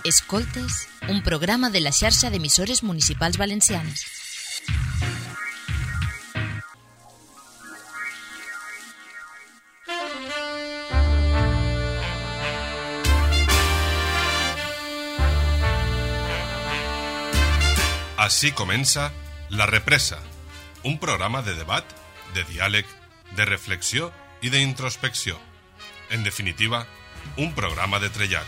Escoltes, un programa de la xarxa d'emissores municipals valencianes. Así comença La Represa, un programa de debat, de diàleg, de reflexió i d'introspecció. En definitiva, un programa de trellat.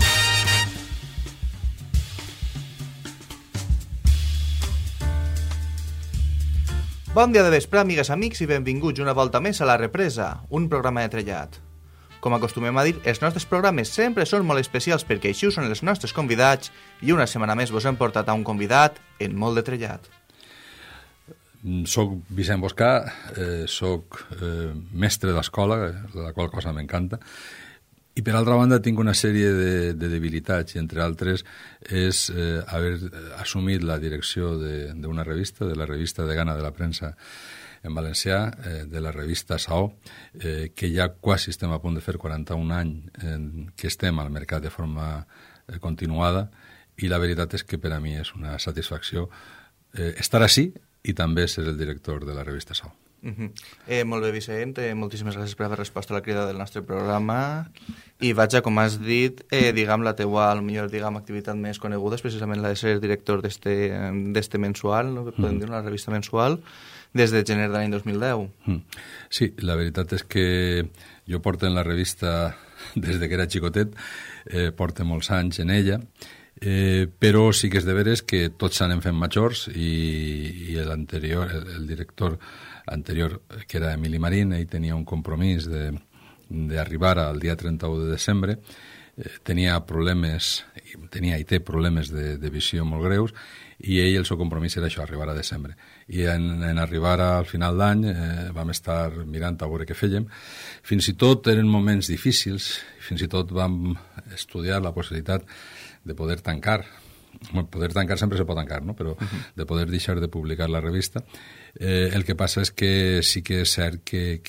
Bon dia de vespre, amigues, amics, i benvinguts una volta més a La Represa, un programa de trellat. Com acostumem a dir, els nostres programes sempre són molt especials perquè així ho són els nostres convidats i una setmana més vos hem portat a un convidat en molt de trellat. Soc Vicent Boscà, soc mestre d'escola, la qual cosa m'encanta, i per altra banda tinc una sèrie de debilitats, i entre altres és haver assumit la direcció d'una revista, de la revista Degana de la Premsa en valencià, de la revista Saó, que ja quasi estem a punt de fer 41 anys que estem al mercat de forma continuada, i la veritat és que per a mi és una satisfacció estar així i també ser el director de la revista Saó. Molt bé, Vicent, moltíssimes gràcies per haver respost a la crida del nostre programa, i vaja, com has dit, la teua millor activitat més coneguda és precisament la de ser director d'este mensual, no? Podem dir una revista mensual, des de gener de l'any 2010. Sí, la veritat és que jo porto en la revista des de que era xicotet, porto molts anys en ella, però sí que és de veres que tots s'anem fent majors, i el director anterior, que era Emili Marín, ell tenia un compromís d'arribar al dia 31 de desembre, tenia i té problemes de visió molt greus, i ell el seu compromís era això, arribar a desembre. I en arribar al final d'any vam estar mirant a veure què fèiem. Fins i tot eren moments difícils, fins i tot vam estudiar la possibilitat de poder tancar. Poder tancar sempre se pot tancar, no? Però de poder deixar de publicar la revista. El que passa és que sí que és cert que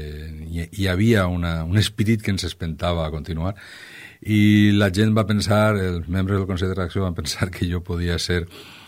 hi havia un espírit que ens espentava a continuar, i la gent va pensar, els membres del Consell de Redacció van pensar que jo podia ser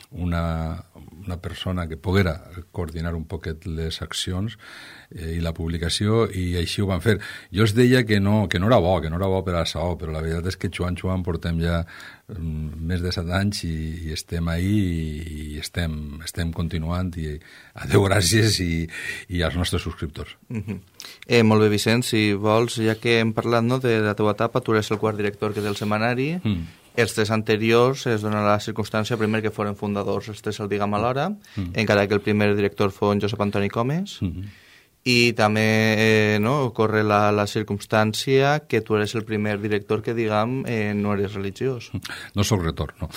una persona que poguera coordinar un poquet les accions i la publicació, i així ho van fer. Jo els deia que no era bo per a Saó, però la veritat és que Joan portem ja més de 7 anys i estem ahí i estem continuant, i adeu, gràcies, i als nostres subscriptors. Molt bé, Vicent, si vols, ja que hem parlat de la teua etapa, tu eres el quart director que té el setmanari. Els 3 anteriors es dona la circumstància, primer, que foren fundadors els 3 alhora, encara que el primer director fou en Josep Antoni Comes, i també ocorre la circumstància que tu eres el primer director que, no eres religiós. No soc retor, no.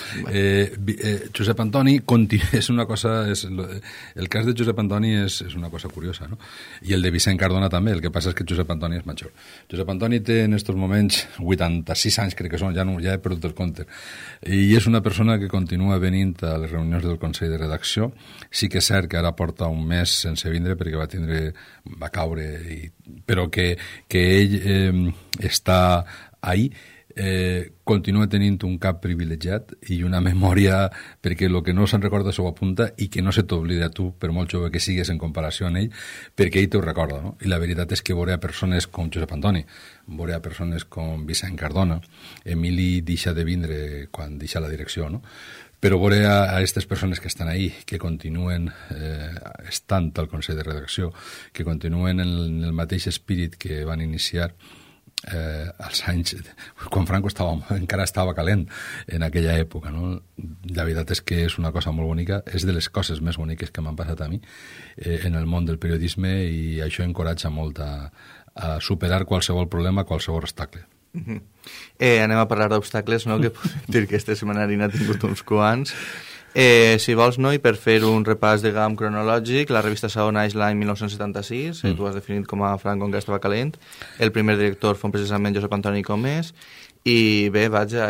Josep Antoni és una cosa... El cas de Josep Antoni és una cosa curiosa, no? I el de Vicent Cardona també. El que passa és que Josep Antoni és major. Josep Antoni té en aquests moments 86 anys, crec que són, ja he perdut el compte, i és una persona que continua venint a les reunions del Consell de Redacció. Sí que és cert que ara porta un mes sense vindre perquè va caure, però que ell està ahí, continua tenint un cap privilegiat i una memòria, perquè el que no se'n recorda s'ho apunta, i que no se t'oblida tu, per molt jove que sigues en comparació amb ell, perquè ell t'ho recorda, no? I la veritat és que veure a persones com Josep Antoni, veure a persones com Vicent Cardona, Emili deixa de vindre quan deixa la direcció, no? Però veure a aquestes persones que estan ahí, que continuen estant al Consell de Redacció, que continuen en el mateix espírit que van iniciar als anys, quan Franco encara estava calent en aquella època, no? La veritat és que és una cosa molt bonica, és de les coses més boniques que m'han passat a mi en el món del periodisme, i això encoratja molt a superar qualsevol problema, qualsevol obstacle. Anem a parlar d'obstacles, no? Que podem dir que este setmanari n'ha tingut uns quants. Si vols, i per fer un repàs, cronològic, la revista Saó naix l'any 1976, tu has definit com a Franco encara estava calent, el primer director fou precisament Josep Antoni Comes, i bé, vaja...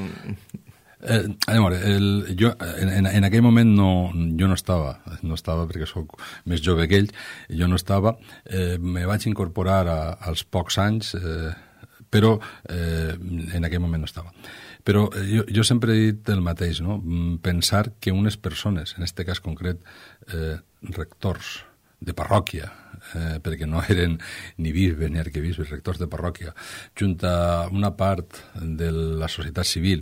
jo en aquell moment jo no estava perquè sóc més jove que ell, jo no estava, me vaig incorporar als pocs anys, però en aquell moment no estava. Però jo sempre he dit el mateix, no? Pensar que unes persones, en aquest cas concret, rectors de parròquia, perquè no eren ni bisbes ni arquebisbes, rectors de parròquia, junt a una part de la societat civil,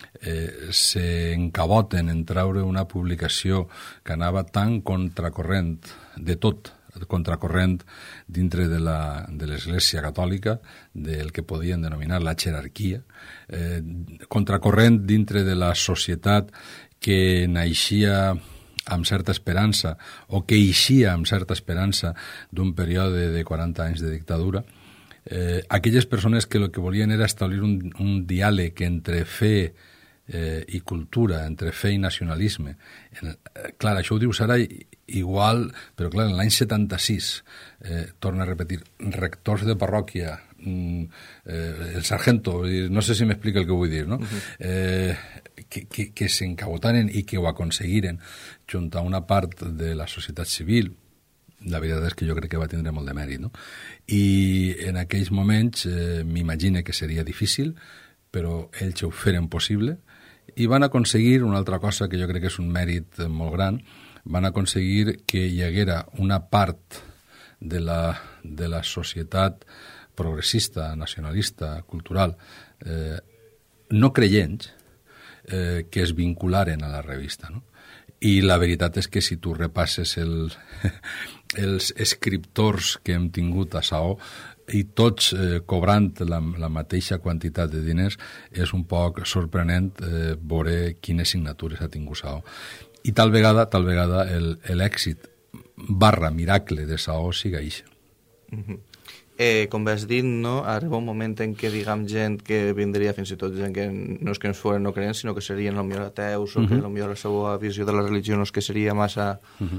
s'encaboten en traure una publicació que anava tan contracorrent de tot, contracorrent dintre de l'Església Catòlica, del que podien denominar la jerarquia, contracorrent dintre de la societat que naixia amb certa esperança o que eixia amb certa esperança d'un període de 40 anys de dictadura, aquelles persones que el que volien era establir un diàleg entre fe i cultura, entre fe i nacionalisme. Clar, això ho dius ara igual, però clar, en l'any 76, torna a repetir, rectors de parròquia, el sargento, no sé si m'explica el que vull dir, no? Que s'encabotaren i que ho aconseguiren junt a una part de la societat civil. La veritat és que jo crec que va tindre molt de mèrit, no? I en aquells moments m'imagine que seria difícil, però ells ho feren possible i van aconseguir una altra cosa que jo crec que és un mèrit molt gran. Van aconseguir que hi haguera una part de la societat progressista, nacionalista, cultural, no creients, que es vincularen a la revista, no? I la veritat és que si tu repasses els escriptors que hem tingut a Saó, i tots cobrant la mateixa quantitat de diners, és un poc sorprenent veure quines signatures ha tingut Saó. I tal vegada l'èxit / miracle de Saó siga això. Com vas dir, no? Arriba un moment en què, diguem, gent que vindria, fins i tot gent que no és que ens foren no creents, sinó que serien potser ateus, o que potser la seva visió de la religió no és que seria massa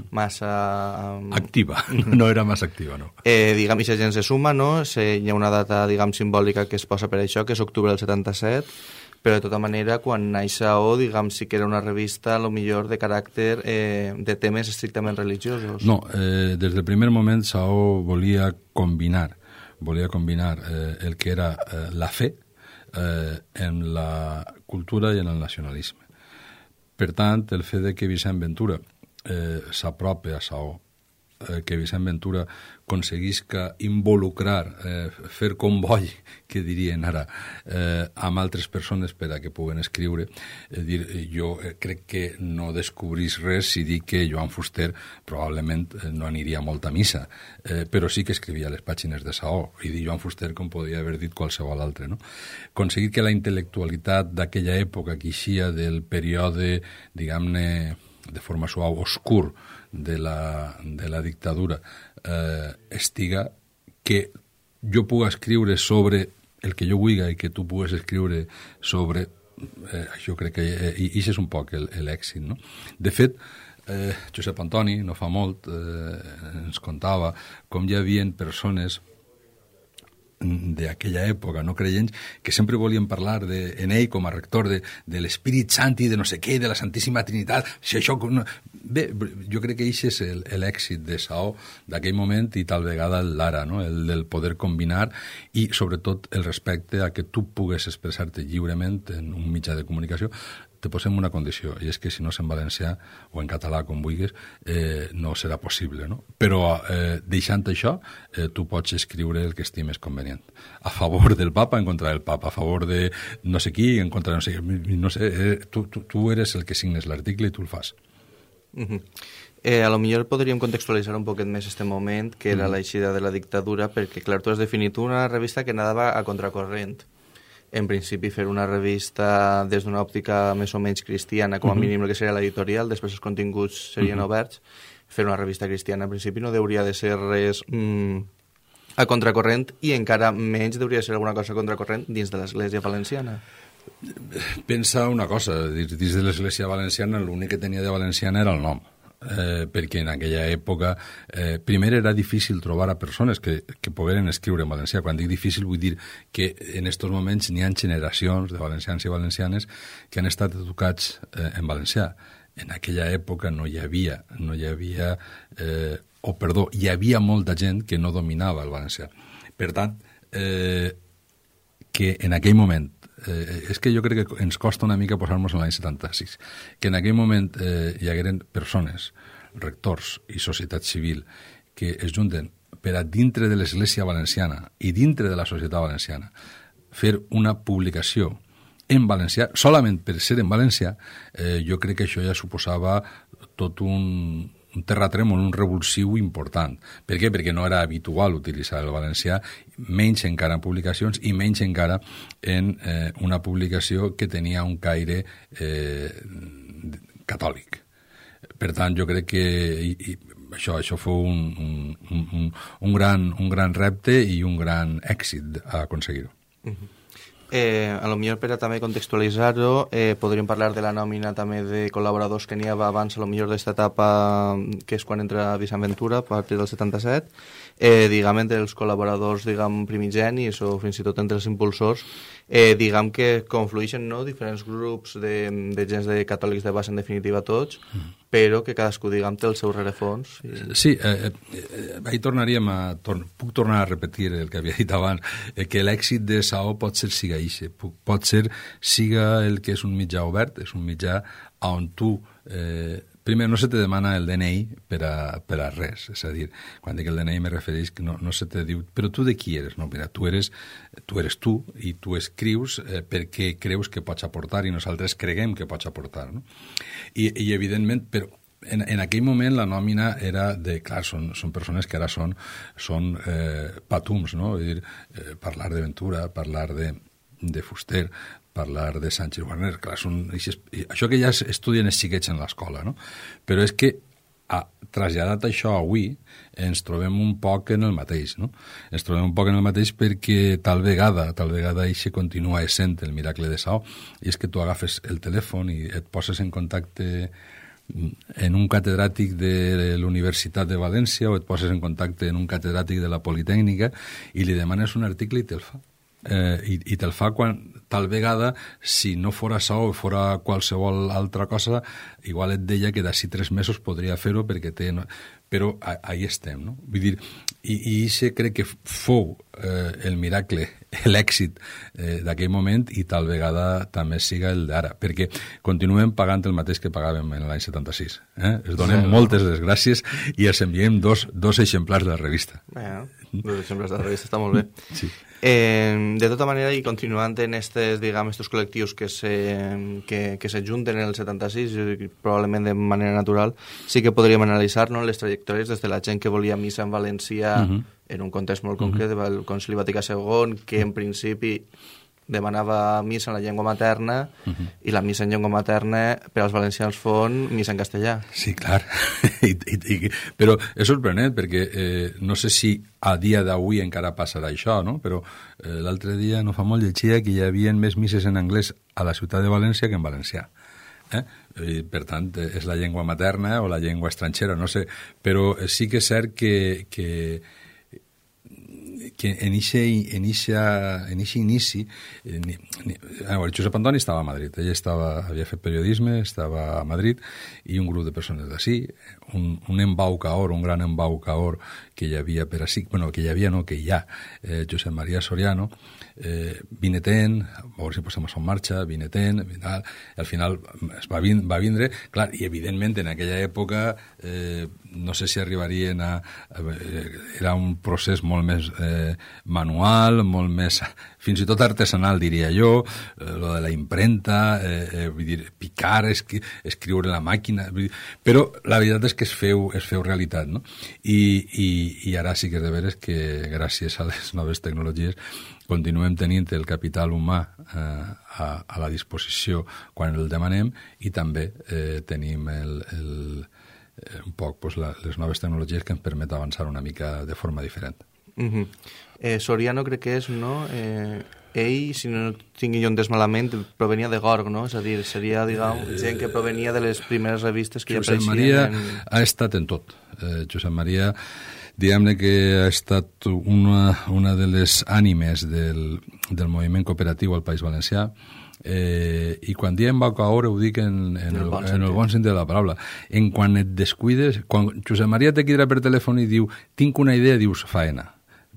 activa, no era massa activa, no. Diguem, i la gent se suma, no? Hi ha una data, diguem, simbòlica que es posa per això, que és octubre del 77, però de tota manera, quan naix Saó, diguem, sí que era una revista, millor de caràcter de temes estrictament religiosos. No, des del primer moment Saó volia combinar el que era la fe en la cultura i en el nacionalisme. Per tant, el fet de que Vicent Ventura s'apropi a Saó, que Vicent Ventura aconseguisca involucrar, fer comboi, que dirien ara, amb altres persones per a que puguen escriure. Jo crec que no descobrís res si dic que Joan Fuster probablement no aniria molt a missa, però sí que escrivia les pàgines de Saó, i dir Joan Fuster com podria haver dit qualsevol altre, no? Aconseguir que la intel·lectualitat d'aquella època que eixia del període, diguem-ne, de forma suau, oscur de la dictadura, estiga que jo puga escriure sobre el que jo vulgui i que tu pugues escriure sobre... jo crec que això és un poc l'èxit, no? De fet, Josep Antoni, no fa molt, ens contava com hi havia persones d'aquella època, no creients, que sempre volien parlar en ell com a rector de l'Espírit Sant i de no sé què, de la Santíssima Trinitat. Si això... Bé, jo crec que això és l'èxit de Saó d'aquell moment i tal vegada l'ara, no? El del poder combinar i, sobretot, el respecte a que tu pugues expressar-te lliurement en un mitjà de comunicació. Te posem una condició, i és que si no és en valencià o en català, com vulguis, no serà possible, no? Però deixant això, tu pots escriure el que estimes convenient. A favor del papa, en contra del papa, a favor de no sé qui, en contra de no sé qui. No sé, tu eres el que signes l'article i tu el fas. A lo millor podríem contextualitzar un poquet més este moment, que era l'eixida de la dictadura, perquè, clar, tu has definit una revista que anava a contracorrent. En principi, fer una revista des d'una òptica més o menys cristiana, com a mínim el que seria l'editorial, després els continguts serien oberts. Fer una revista cristiana, en principi, no hauria de ser res a contracorrent i encara menys hauria de ser alguna cosa a contracorrent dins de l'Església Valenciana. Pensa una cosa, dins de l'Església Valenciana l'únic que tenia de valenciana era el nom. Perquè en aquella època primer era difícil trobar a persones que pogueren escriure en valencià. Quan dic difícil vull dir que en aquests moments n'hi ha generacions de valencians i valencianes que han estat educats en valencià. En aquella època hi havia molta gent que no dominava el valencià. Per tant, que en aquell moment, és que jo crec que ens costa una mica posar-nos en l'any 76, que en aquell moment hi hagueren persones, rectors i societat civil que es junten per a dintre de l'Església Valenciana i dintre de la societat valenciana fer una publicació en valencià, solament per ser en valencià, jo crec que això ja suposava tot un terratrèmol, un revulsiu important. Per què? Perquè no era habitual utilitzar el valencià, menys encara en publicacions i menys encara en una publicació que tenia un caire catòlic. Per tant, jo crec que això fou un gran repte i un gran èxit a aconseguir-ho. A lo millor per a també contextualitzar-ho, podríem parlar de la nòmina també de col·laboradors que n'hi havia abans, a lo millor d'esta etapa, que és quan entra Vicent Ventura, a partir del 77, diguem, entre els col·laboradors, diguem, primigenis o fins i tot entre els impulsors, diguem que conflueixen, no?, diferents grups de gens de catòlics de base, en definitiva tots, però que cadascú, diguem, té el seu rerefons. Sí, ahí puc tornar a repetir el que havia dit abans, que l'èxit de SAO pot ser siga ixe, pot ser siga el que és un mitjà obert, és un mitjà on tu... Primer, no se te demana el DNI per a res, és a dir, quan dic el DNI me refereix que no se te diu, però tu de qui eres? No, mira, tu eres tu i tu escrius perquè creus que pots aportar i nosaltres creguem que pots aportar, no? I evidentment, però en aquell moment la nòmina era de, clar, són persones que ara són patums, no? És dir, parlar de Ventura, parlar de Fuster, parlar de Sánchez Warner, clar, això que ja estudien els xiquets en l'escola, no? Però és que, traslladat això avui, ens trobem un poc en el mateix, no? Ens trobem un poc en el mateix perquè tal vegada això continua essent el miracle de SAO, i és que tu agafes el telèfon i et poses en contacte en un catedràtic de l'Universitat de València o et poses en contacte en un catedràtic de la Politècnica i li demanes un article i te'l fa. I te'l fa quan tal vegada, si no fora SAO o fora qualsevol altra cosa, igual et deia que d'ací 3 mesos podria fer-ho perquè té... Però ahí estem, no? Vull dir, i això crec que fou el miracle, l'èxit d'aquell moment i tal vegada també siga el d'ara, perquè continuem pagant el mateix que pagàvem en l'any 76. Es donem moltes les gràcies i els enviem dos exemplars de la revista. Dos exemplars de la revista, està molt bé. Sí. De tota manera, i continuant en estos col·lectius que s'ajunten en el 76, probablement de manera natural, sí que podríem analitzar, no, les trajectòries des de la gent que volia missa en valencià en un context molt concret, el Concili Vaticà II, que en principi demanava missa en la llengua materna i la missa en llengua materna per als valencians fon missa en castellà. Sí, clar. Però és sorprenent perquè no sé si a dia d'avui encara passarà això, no? Però l'altre dia no fa molt llegia que hi havia més misses en anglès a la ciutat de València que en valencià. I, per tant, és la llengua materna o la llengua estrangera, no sé. Però sí que és cert que en eixe inici Josep Antoni estava a Madrid, havia fet periodisme, estava a Madrid, i un grup de persones d'ací, un embaucador, un gran embaucador que hi havia per ací, bueno, que hi havia no, que hi ha, Josep Maria Soriano, vinetent, a veure si posem això en marxa, vinetent, al final es va vindre, clar, i evidentment en aquella època no sé si arribarien era un procés molt més manual, molt més, fins i tot artesanal, diria jo, lo de la impremta, vull dir, picar, escriure la màquina, però la veritat és que es feu realitat, no? I ara sí que és de veres que gràcies a les noves tecnologies continuem tenint el capital humà a la disposició quan el demanem i també tenim un poc les noves tecnologies que ens permet avançar una mica de forma diferent. Soriano crec que és, no? Ell, si no tingui jo entès malament, provenia de Gorg, no? És a dir, seria, diguem, gent que provenia de les primeres revistes que ja apareixien. Josep Maria ha estat en tot. Josep Maria, diguem-ne que ha estat una de les ànimes del moviment cooperatiu al País Valencià, i quan diem embaucador ho dic en el bon sentit de la paraula. En quan et descuides, quan Josep Maria te crida per telèfon i diu tinc una idea, dius faena,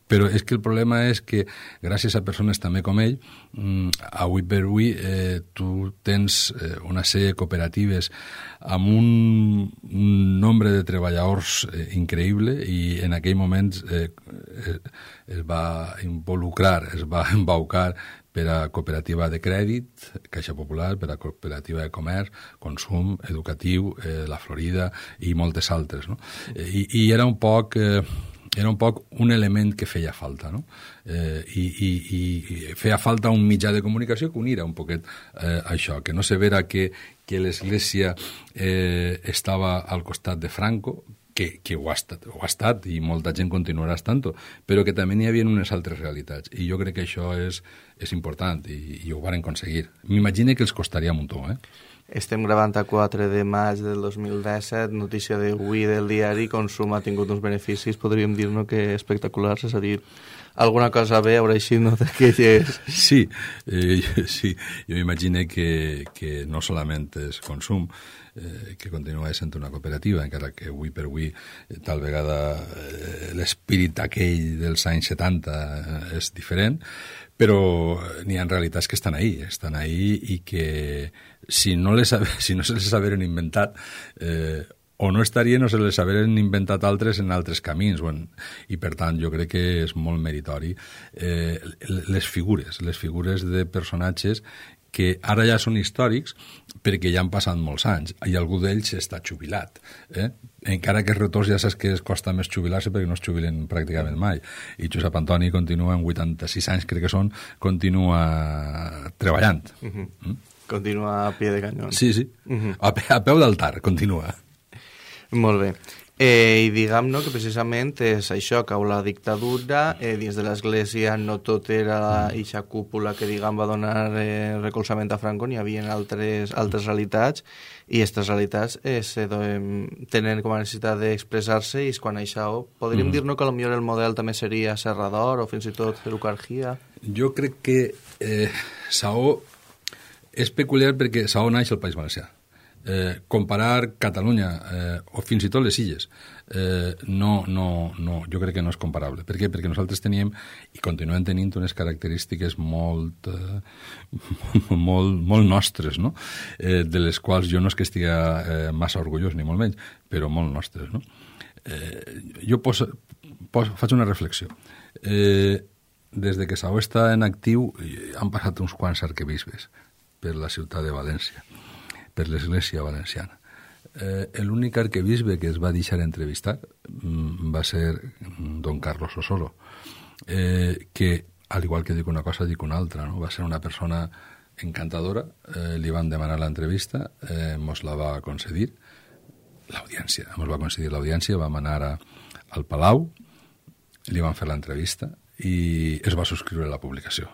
però és que el problema és que gràcies a persones també com ell, avui per avui tu tens una sèrie de cooperatives amb un nombre de treballadors increïble, i en aquell moment es va involucrar, es va embaucar per a cooperativa de crèdit, Caixa Popular, per a cooperativa de comerç, consum, educatiu, la Florida i moltes altres, no? I era un poc un element que feia falta, no? I feia falta un mitjà de comunicació que unira un poquet això, que no se vera que l'Església estava al costat de Franco, que ho ha estat i molta gent continuarà estant-ho, però que també n'hi havia unes altres realitats, i jo crec que això és important, i ho van aconseguir. M'imagino que els costaria un muntó, Estem gravant a 4 de maig del 2017, notícia d'avui del diari, Consum ha tingut uns beneficis, podríem dir-ne que espectaculars, és a dir, alguna cosa bé haurà així, no?, d'aquelles... Sí, sí, jo m'imagino que no solament és Consum, que continua sent una cooperativa, encara que avui per avui tal vegada l'espírit aquell dels anys 70 és diferent, però n'hi ha realitats que estan ahí i que si no se les hagueren inventat o no estarien o se les hagueren inventat altres en altres camins, i per tant jo crec que és molt meritori les figures de personatges que ara ja són històrics perquè ja han passat molts anys i algú d'ells està jubilat. Encara que els retors ja saps que es costa més jubilar-se perquè no es jubilen pràcticament mai. I Josep Antoni continua amb 86 anys, crec que són, continua treballant. Continua a pie de canyón. Sí. A peu d'altar, continua. Molt bé. I diguem-ne que precisament és això, cau la dictadura, dins de l'Església no tot era eixa cúpula que va donar recolzament a Franco, n'hi havia altres realitats, i aquestes realitats tenen com a necessitat d'expressar-se, i és quan això podríem dir-ne que potser el model també seria Serrador o fins i tot Eucargia. Jo crec que Saó és peculiar perquè Saó naix al País Valencià. Comparar Catalunya o fins i tot les Illes no, jo crec que no és comparable. Per què? Perquè nosaltres teníem i continuem tenint unes característiques molt nostres, no? De les quals jo no és que estigui massa orgullós, ni molt menys, però molt nostres, no? Jo faig una reflexió. Des de que Saó està en actiu han passat uns quants arquebisbes per la ciutat de València, per l'Església Valenciana. L'únic arquebisbe que es va deixar entrevistar va ser don Carlos Osoro, que, al igual que dic una cosa, dic una altra, no? Va ser una persona encantadora, li van demanar l'entrevista, mos la va concedir l'audiència, vam anar al Palau, li van fer l'entrevista i es va subscriure a la publicació.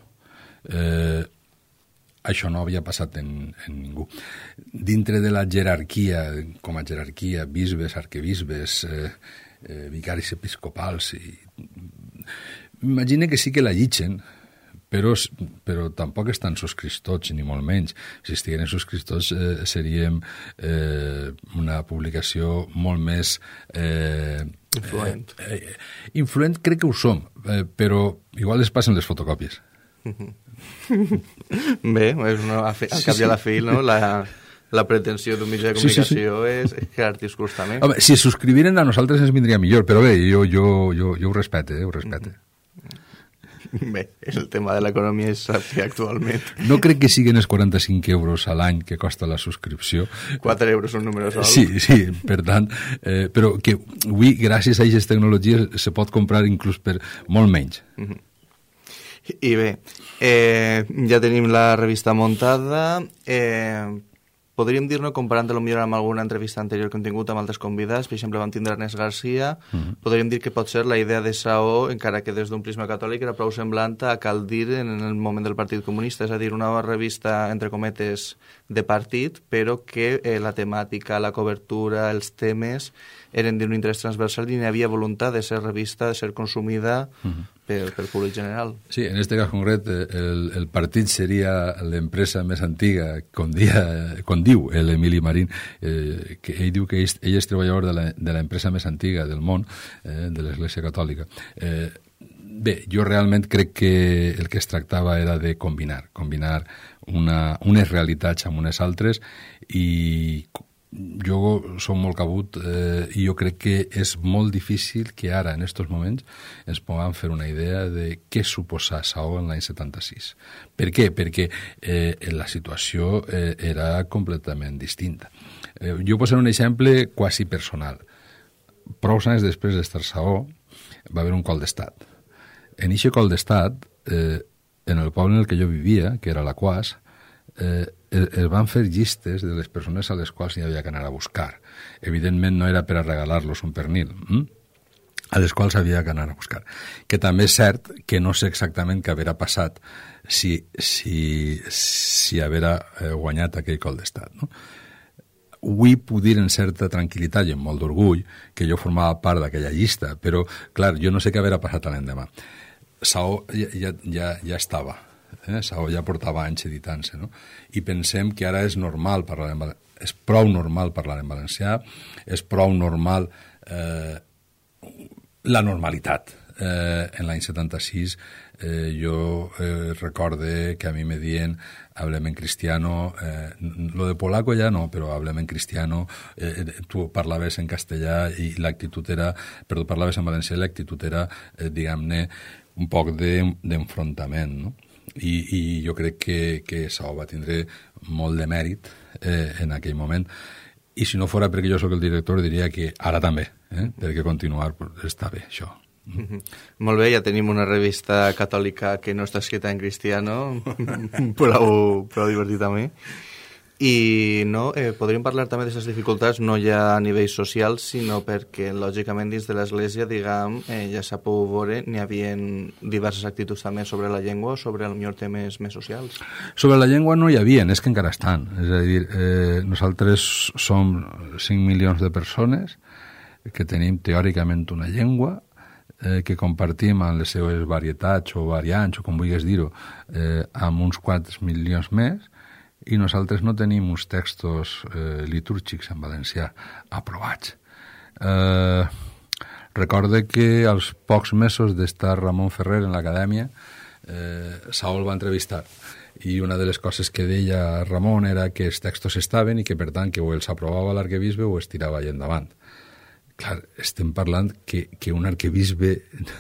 Això no havia passat en ningú. Dintre de la jerarquia, com a jerarquia, bisbes, arquebisbes, vicaris episcopals, m'imagino que sí que la llitgen, però tampoc estan subscrits tots, ni molt menys. Si estigueren subscrits tots seríem una publicació molt més... Influent crec que ho som, però igual es passen les fotocòpies. Bé, al cap i a la fi, no? La pretensió d'un mitjà de comunicació és crear discurs també. Home, si es subscriviren a nosaltres ens vindria millor, però bé, jo ho respecte, ho respecte. Bé, el tema de l'economia és actualment. No crec que siguin els 45 euros a l'any que costa la subscripció. 4 euros un número sol. Sí, per tant, però que avui, gràcies a aquestes tecnologies, se pot comprar inclús per molt menys. I bé, ja tenim la revista muntada. Podríem dir-ne, comparant-lo millor amb alguna entrevista anterior que hem tingut amb altres convidats, per exemple vam tindre Ernest García, podríem dir que potser la idea de Saó, encara que des d'un prisma catòlic, era prou semblant a cal dir en el moment del Partit Comunista, és a dir, una revista, entre cometes, de partit, però que la temàtica, la cobertura, els temes eren d'un interès transversal i n'hi havia voluntat de ser revista, de ser consumida pel públic general. Sí, en este cas concret el partit seria l'empresa més antiga, com diu l'Emili Marín, que ell diu que ell és treballador de l'empresa més antiga del món, de l'Església Catòlica. Bé, jo realment crec que el que es tractava era de combinar unes realitats amb unes altres, i jo som molt cabut i jo crec que és molt difícil que ara, en aquests moments, ens puguem fer una idea de què suposa Saó en l'any 76. Per què? Perquè la situació era completament distinta. Jo posaré un exemple quasi personal. Prou anys després d'estar Saó, va haver un cop d'estat. En aquest cop d'estat, en el poble en el que jo vivia, que era la Quas, es van fer llistes de les persones a les quals hi havia que anar a buscar. Evidentment no era per a regalar-los un pernil, a les quals havia que anar a buscar. Que també és cert que no sé exactament què haurà passat si haurà guanyat aquell cop d'estat, no? Vull poder dir en certa tranquil·litat i amb molt d'orgull que jo formava part d'aquella llista, però, clar, jo no sé què haurà passat l'endemà. Saó ja estava, Saó ja portava anys editant-se, no? I pensem que ara és normal parlar en valencià, és prou normal parlar en valencià, és prou normal la normalitat. En l'any 76 jo recorde que a mi me dient hablem en cristiano, lo de polaco ja no, però hablem en cristiano, tu parlaves en castellà i l'actitud era, perdó, parlaves en valencià i l'actitud era, diguem-ne, un poc d'enfrontament, no? I jo crec que Saó va tindre molt de mèrit en aquell moment, i si no fora perquè jo sóc el director diria que ara també, perquè continuar està bé, això. Molt bé, ja tenim una revista catòlica que no està escrita en cristiano, prou divertit a mi. I no, podríem parlar també d'aquestes dificultats no ja a nivell social, sinó perquè lògicament dins de l'Església, diguem, ja s'ha pogut veure, n'hi havia diverses actituds també sobre la llengua o sobre millor temes més socials. Sobre la llengua no hi havia, és que encara estan. És a dir, nosaltres som 5 milions de persones que tenim teòricament una llengua, que compartim amb les seves varietats o variants, o com vulguis dir-ho, amb uns quants milions més, i nosaltres no tenim uns textos litúrgics en valencià aprovats. Recorde que als pocs mesos d'estar Ramon Ferrer en l'acadèmia, Saó el va entrevistar, i una de les coses que deia Ramon era que els textos estaven i que, per tant, que o els aprovava l'arquebisbe o es tirava allà endavant. Clar, estem parlant que un arquebisbe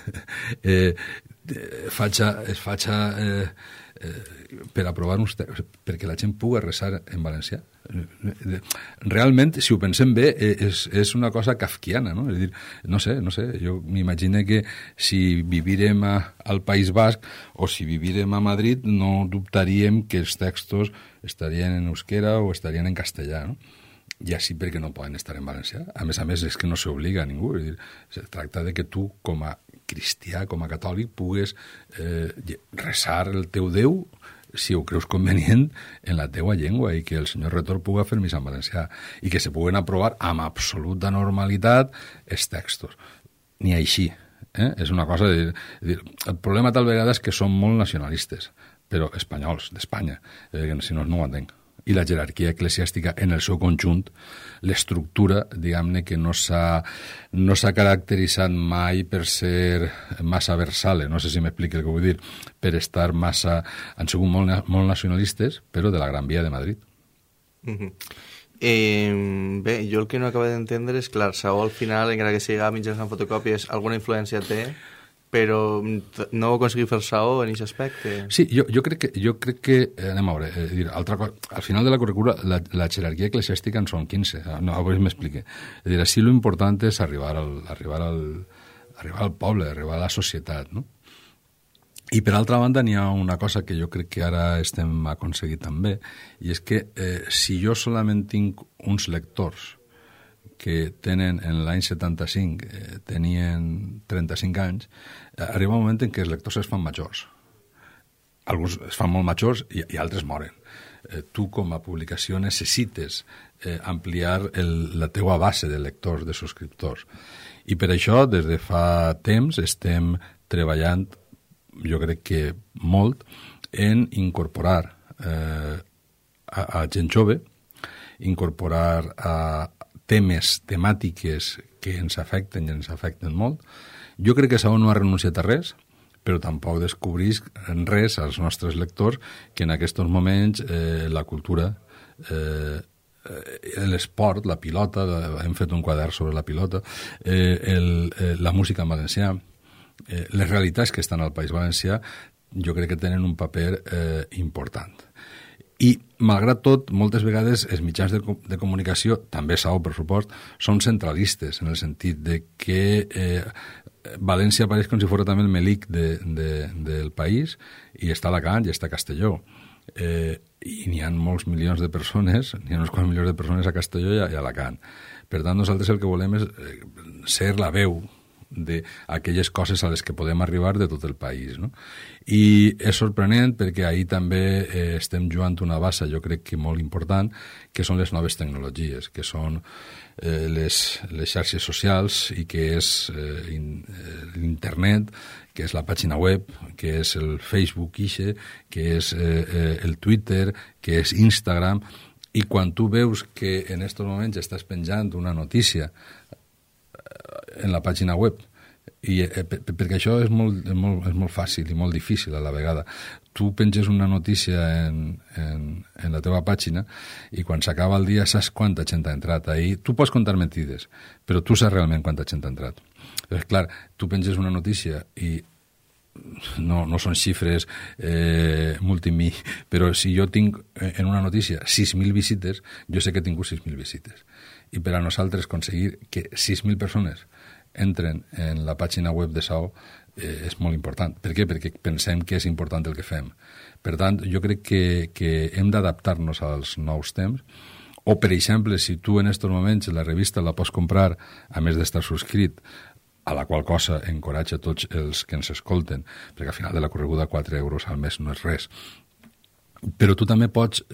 es faci per aprovar uns textos, perquè la gent pugui resar en valencià. Realment, si ho pensem bé, és una cosa kafkiana, no? És dir, no sé, jo m'imagino que si vivirem al País Basc o si vivirem a Madrid no dubtaríem que els textos estarien en euskera o estarien en castellà, no? Ja sí, perquè no poden estar en valencià. A més, és que no s'obliga a ningú. És dir, es tracta de que tu, com a cristià, com a catòlic, pugues resar el teu Déu, si ho creus convenient, en la teua llengua, i que el senyor rector pugui fer missa en valencià, i que se puguen aprovar amb absoluta normalitat els textos. Ni així. És una cosa de dir, el problema tal vegada és que som molt nacionalistes, però espanyols, d'Espanya, que si no ho entenc. I la jerarquia eclesiàstica en el seu conjunt, l'estructura, diguem-ne, que no s'ha caracteritzat mai per ser massa versale, no sé si m'expliqui el que vull dir, per estar massa... Han sigut molt nacionalistes, però de la Gran Via de Madrid. Bé, jo el que no acabo d'entendre és, clar, Saó al final, encara que siga mitjançant fotocòpies, alguna influència té, però no ho aconseguir fer Saó en aquest aspecte. Sí, jo crec que anem a veure, altra cosa, al final de la currícula la jerarquia eclesiàstica en són 15, no, avui m'explique. És dir, així l'important és arribar al poble, arribar a la societat, no? I per altra banda n'hi ha una cosa que jo crec que ara estem aconseguint també, i és que si jo solament tinc uns lectors que tenen en l'any 75 tenien 35 anys, arriba un moment en què els lectors es fan majors. Alguns es fan molt majors i altres moren. Tu, com a publicació, necessites ampliar la teua base de lectors, de subscriptors. I per això, des de fa temps, estem treballant, jo crec que molt, en incorporar a gent jove, incorporar a temàtiques que ens afecten i ens afecten molt. Jo crec que Saó no ha renunciat a res, però tampoc descobrís res als nostres lectors que en aquests moments la cultura, l'esport, la pilota, hem fet un quadern sobre la pilota, la música en valencià, les realitats que estan al País Valencià, jo crec que tenen un paper important. I, malgrat tot, moltes vegades els mitjans de comunicació, també SAO, per supost, són centralistes, en el sentit de que València apareix com si fos també el melic del país, i està Alacant i està Castelló. I n'hi ha molts milions de persones, n'hi ha uns quants milions de persones a Castelló i a Alacant. Per tant, nosaltres el que volem és ser la veu d'aquelles coses a les que podem arribar de tot el país, no? I és sorprenent perquè ahir també estem jugant una bassa, jo crec que molt important, que són les noves tecnologies, que són les xarxes socials i que és l'internet, que és la pàgina web, que és el Facebook que és el Twitter, que és Instagram, i quan tu veus que en aquests moments estàs penjant una notícia en la pàgina web, perquè això és molt fàcil i molt difícil a la vegada. Tu penges una notícia en la teva pàgina i quan s'acaba el dia saps quanta gent ha entrat ahí. Tu pots contar mentides, però tu saps realment quanta gent ha entrat. És clar, tu penges una notícia i no són xifres multimil, però si jo tinc en una notícia 6.000 visites, jo sé que he tingut 6.000 visites. I per a nosaltres aconseguir que 6.000 persones entren en la pàgina web de SAO és molt important. Per què? Perquè pensem que és important el que fem. Per tant, jo crec que hem d'adaptar-nos als nous temps. O, per exemple, si tu en aquests moments la revista la pots comprar, a més d'estar subscrit, a la qual cosa encoratja tots els que ens escolten, perquè al final de la correguda 4 euros al mes no és res. Però tu també pots...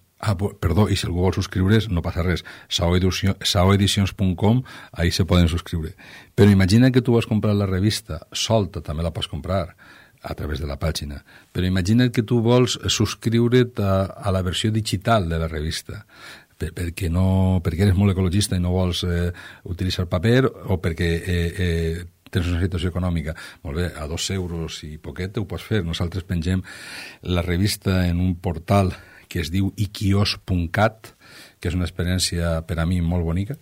i si algú vol subscriure's, no passa res. saoedicions.com, ahí se poden subscriure. Però imagina que tu vols comprar la revista solta, també la pots comprar a través de la pàgina. Però imagina que tu vols subscriure't a la versió digital de la revista, perquè eres molt ecologista i no vols utilitzar paper, o perquè tens una situació econòmica. Molt bé, a 2 euros i poquet ho pots fer. Nosaltres pengem la revista en un portal que es diu iquios.cat, que és una experiència per a mi molt bonica,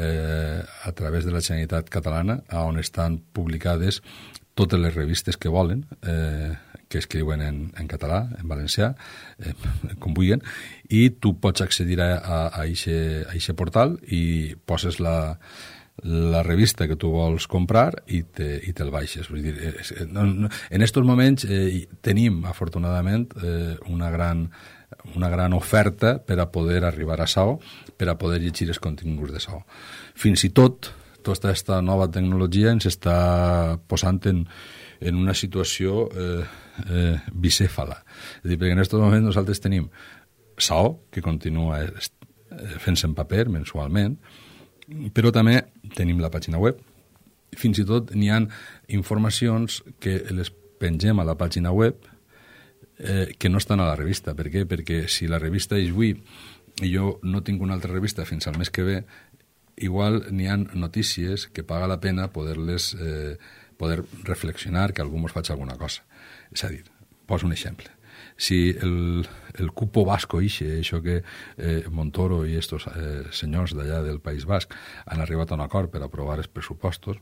a través de la Generalitat Catalana, on estan publicades totes les revistes que volen, que escriuen en català, en valencià, com vulguin, i tu pots accedir a aquest portal i poses la revista que tu vols comprar i te'l baixes. Vull dir, en aquests moments tenim, afortunadament, una gran oferta per a poder arribar a SAO, per a poder llegir els continguts de SAO. Fins i tota aquesta nova tecnologia ens està posant en una situació bicèfala. És a dir, perquè en aquest moment nosaltres tenim SAO, que continua fent-se en paper mensualment, però també tenim la pàgina web. Fins i tot n'hi ha informacions que les pengem a la pàgina web que no estan a la revista. Per què? Perquè si la revista és avui i jo no tinc una altra revista fins al mes que ve, igual n'hi ha notícies que paga la pena poder reflexionar, que algú ens faci alguna cosa. És a dir, poso un exemple. Si el cupo vasco això que Montoro i estos senyors d'allà del País Basc han arribat a un acord per aprovar els pressupostos,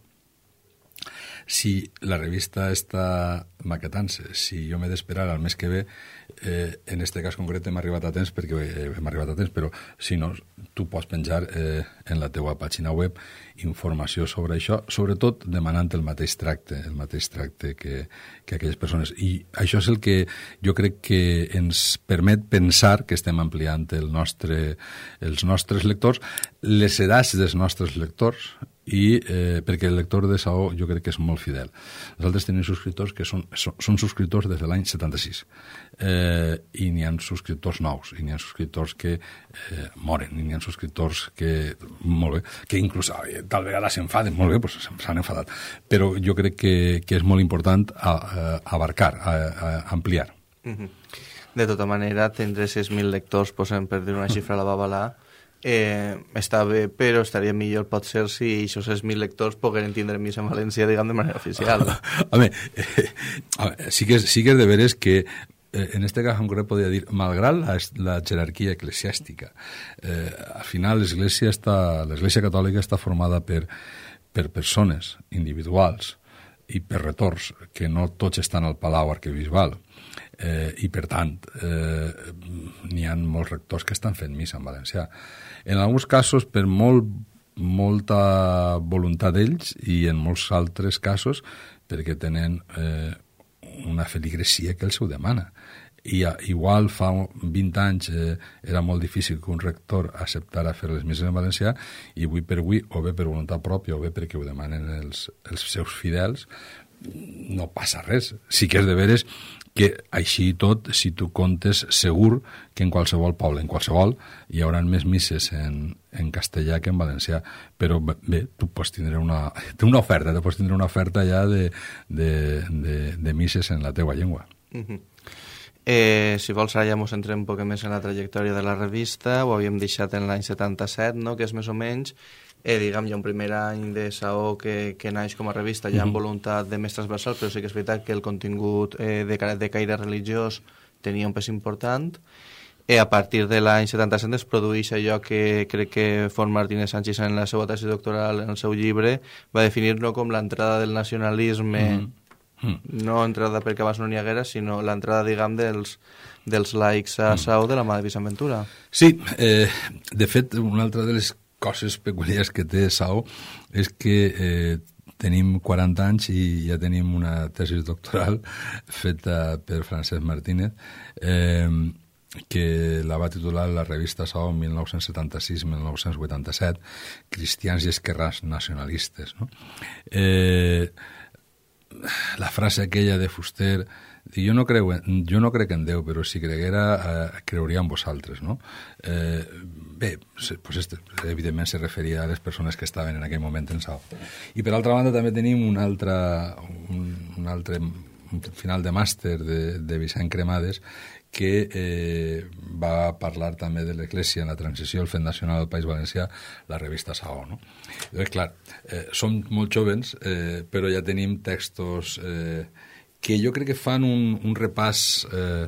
si la revista està maquetant-se, si jo m'he d'esperar al mes que ve, en aquest cas concret hem arribat a temps, però si no, tu pots penjar en la teua pàgina web informació sobre això, sobretot demanant el mateix tracte que aquelles persones. I això és el que jo crec que ens permet pensar que estem ampliant els nostres lectors, les edats dels nostres lectors, i perquè el lector de SAO jo crec que és molt fidel. Nosaltres tenim subscriptors que són subscriptors des de l'any 76 i n'hi ha subscriptors nous, i n'hi ha subscriptors que moren, i n'hi ha subscriptors que, molt bé, que inclús tal vegada s'enfaden, molt bé, doncs s'han enfadat, però jo crec que és molt important abarcar, ampliar. De tota manera, tindre 6.000 lectors, posem per dir una xifra a la babalà, està bé, però estaria millor potser si aquests 6.000 lectors pogueren tindre missa en valencià, diguem, de manera oficial. Sí que és de veres que en este cas concret podria dir, malgrat la jerarquia eclesiàstica, al final l'Església Catòlica està formada per persones individuals i per retors, que no tots estan al Palau Arquebisbal, i per tant n'hi ha molts rectors que estan fent missa en valencià. En alguns casos per molta voluntat d'ells i en molts altres casos perquè tenen una feligresia que els ho demana. I igual fa 20 anys era molt difícil que un rector acceptara fer les misses en valencià, i avui per avui, o bé per voluntat pròpia o bé perquè ho demanen els seus fidels, no passa res. Sí que és de veres que així tot, si tu comptes, segur que en qualsevol poble, en qualsevol, hi haurà més misses en castellà que en valencià, però bé, tu pots tindre una oferta ja de misses en la teua llengua. Si vols, ara ja ens entrem un poc més en la trajectòria de la revista. Ho havíem deixat en l'any 77, no? Que és més o menys, diguem, hi ha un primer any de Saó que naix com a revista ja amb voluntat de més transversal, però sí que és veritat que el contingut de caire religiós tenia un pes important. A partir de l'any 77 es produeix allò que crec que Font Martínez Sánchez en la seva tesi doctoral, en el seu llibre, va definir-lo com l'entrada del nacionalisme, no entrada perquè abans no n'hi haguera, sinó l'entrada, diguem, dels laics a Saó de la mà de Vicent Ventura. Sí, de fet, una altra de les coses peculiars que té Saó és que tenim 40 anys i ja tenim una tesi doctoral feta per Francesc Martínez, que la va titular la revista Saó 1976-1987, Cristians i esquerrans nacionalistes, no? La frase aquella de Fuster, jo no crec en Déu, però si creguera creuria en vosaltres, no? Bé, pues evidentment se referia a les persones que estaven en aquell moment en Saó. I per altra banda també tenim un altre final de màster de Vicent Cremades, que va parlar també de l'Església en la transició al fet nacional del País Valencià, la revista Saó, no? Llavors, clar, som molt jóvens, però ja tenim textos que jo crec que fan un repàs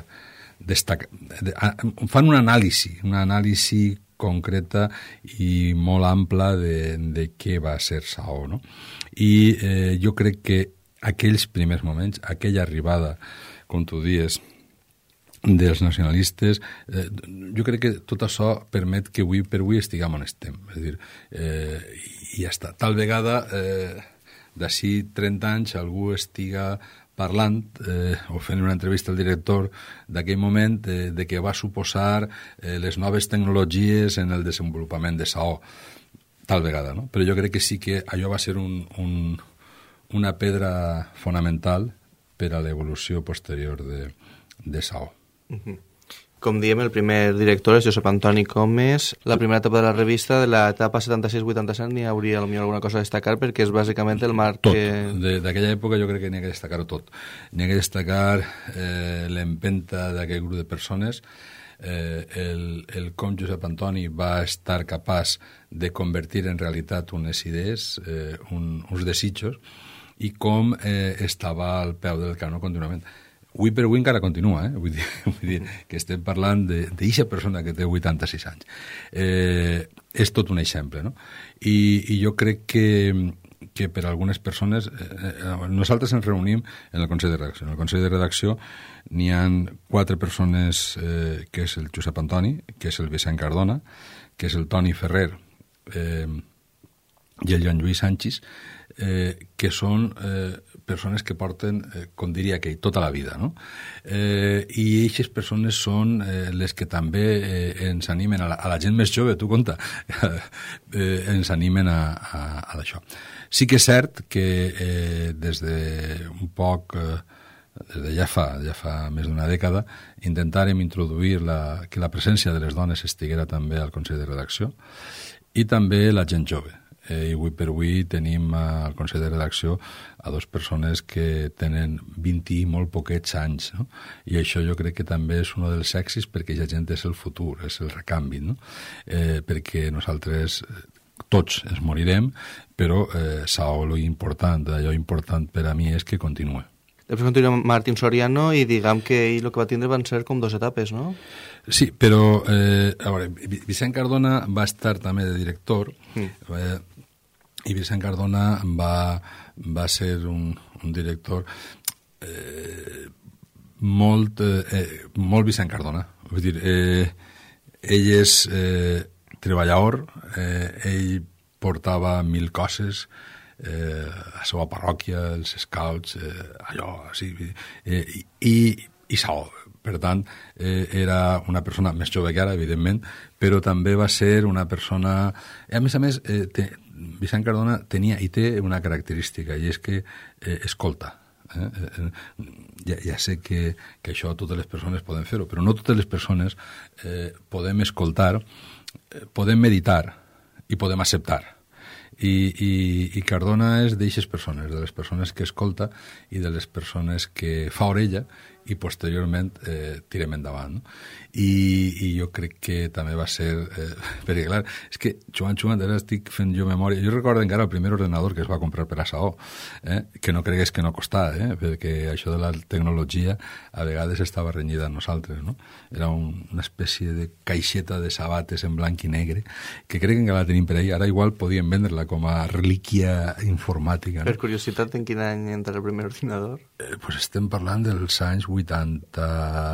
fan una anàlisi concreta i molt ampla de què va ser Saó, no? I jo crec que aquells primers moments, aquella arribada, com tu dies, dels nacionalistes, jo crec que tot això permet que avui per avui estiguem on estem. És a dir, i ja està. Tal vegada, d'ací 30 anys, algú estiga parlant o fent una entrevista al director d'aquell moment de què va suposar les noves tecnologies en el desenvolupament de Saó. Tal vegada, no? Però jo crec que sí que allò va ser una pedra fonamental per a l'evolució posterior de Saó. Com diem, el primer director és Josep Antoni Comes. La primera etapa de la revista, de l'etapa 76-87, n'hi hauria potser alguna cosa a destacar, perquè és bàsicament el marc tot. D'aquella època jo crec que n'hi ha que destacar-ho tot. N'hi ha que destacar l'empenta d'aquell grup de persones, el com Josep Antoni va estar capaç de convertir en realitat unes idees, uns desitjos, i com estava al peu del canó contínuament. Avui per avui encara continua, vull dir que estem parlant d'eixa persona que té 86 anys. És tot un exemple, no? I jo crec que per algunes persones... nosaltres ens reunim en el Consell de Redacció. En el Consell de Redacció n'hi ha 4 persones, que és el Josep Antoni, que és el Vicent Cardona, que és el Toni Ferrer i el Joan Lluís Sánchez, que són persones que porten, com diria aquell, tota la vida, no? I aquestes persones són les que també ens animen, a la gent més jove, tu compta, ens animen a això. Sí que és cert que des de un poc, des de ja fa més d'una dècada, intentàrem introduir que la presència de les dones estiguera també al Consell de Redacció, i també la gent jove. I avui per avui tenim al Consell de Redacció a dues persones que tenen 20 i molt poquets anys, no? I això jo crec que també és un dels èxits, perquè aquesta gent és el futur, és el recanvi, no? Perquè nosaltres tots ens morirem, però allò important per a mi és que continuï. Després continua Martín Soriano i diguem que ell el que va tindre van ser com 2 etapes, no? Sí, però a veure, Vicent Cardona va estar també de director i Vicent Cardona va ser un director molt Vicent Cardona. Vull dir, ell és treballador, ell portava 1000 coses, a la seva parròquia, els scouts, allò, sí, i saó. Per tant, era una persona més jove que ara, evidentment, però també va ser una persona... A més, Vicent Cardona tenia i té una característica, i és que escolta. Ja sé que això totes les persones poden fer-ho, però no totes les persones podem escoltar, podem meditar i podem acceptar. I Cardona és d'eixes persones, de les persones que escolta i de les persones que fa orella i posteriorment tirem endavant, no? I jo crec que també va ser perquè clar, és que Joan, ara estic fent jo memòria, jo recordo encara el primer ordenador que es va comprar per a Saó, que no cregués que no costava, perquè això de la tecnologia a vegades estava renyida a nosaltres, no? Era una espècie de caixeta de sabates en blanc i negre que crec que la tenim per ahí, ara igual podíem vendre-la com a relíquia informàtica, no? Per curiositat, en quin any entra el primer ordinador? Pues estem parlant dels anys 80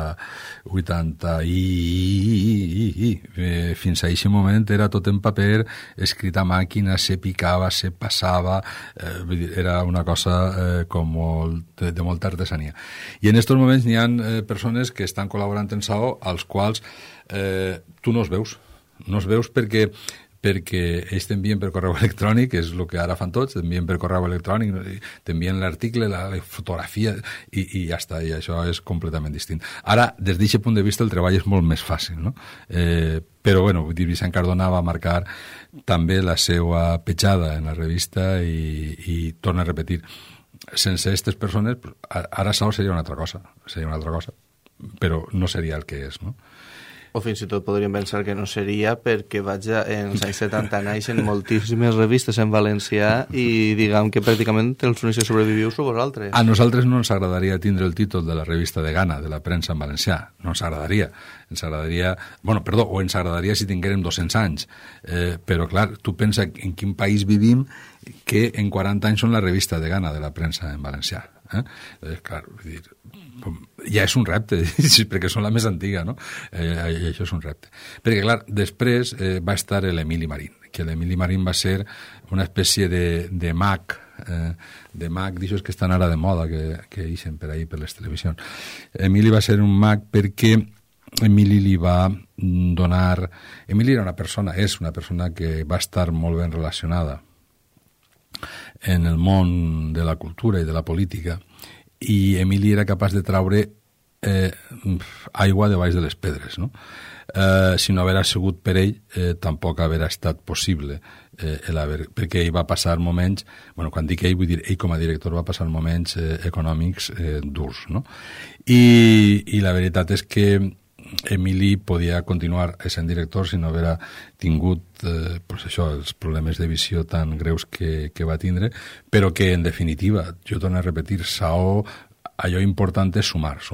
fins a aquest moment era tot en paper, escrit a màquina, se picava, se passava, era una cosa com de molta artesania. I en aquests moments n'hi ha persones que estan col·laborant en Saó, als quals tu no els veus perquè ells t'envien per correu electrònic, és el que ara fan tots, t'envien per correu electrònic, t'envien l'article, la fotografia, i ja està, i això és completament distint. Ara, des d'aquest punt de vista, el treball és molt més fàcil, no? Però, bueno, vull dir, Vicent Cardona va marcar també la seva petjada en la revista i torna a repetir, sense aquestes persones, ara Saó seria una altra cosa, però no seria el que és, no? O fins i tot podríem pensar que no seria perquè vaja, en els anys 70 naixen moltíssimes revistes en valencià i diguem que pràcticament els únics que sobreviviu sou vosaltres. A nosaltres no ens agradaria tindre el títol de la revista de Gana, de la premsa en valencià. No ens agradaria. Ens agradaria si tinguérem 200 anys. Però, clar, tu pensa en quin país vivim que en 40 anys són la revista de Gana de la premsa en valencià. Clar, vull dir, ja és un repte, perquè són la més antiga, no? I això és un repte. Perquè, clar, després va estar l'Emili Marín, que l'Emili Marín va ser una espècie de mag, d'aixòs que estan ara de moda, que ixen per ahí per les televisions. Emili va ser un mag perquè Emili li va donar... Emili era és una persona que va estar molt ben relacionada en el món de la cultura i de la política, i Emili era capaç de traure aigua de baix de les pedres, no? Si no haguera sigut per ell, tampoc haguera estat possible, perquè ell va passar moments, quan dic ell, vull dir, ell com a director va passar moments econòmics durs, no? I la veritat és que Emili podia continuar sent director si no haguera tingut els problemes de visió tan greus que va tindre, però que en definitiva, jo torno a repetir, Saó, allò important és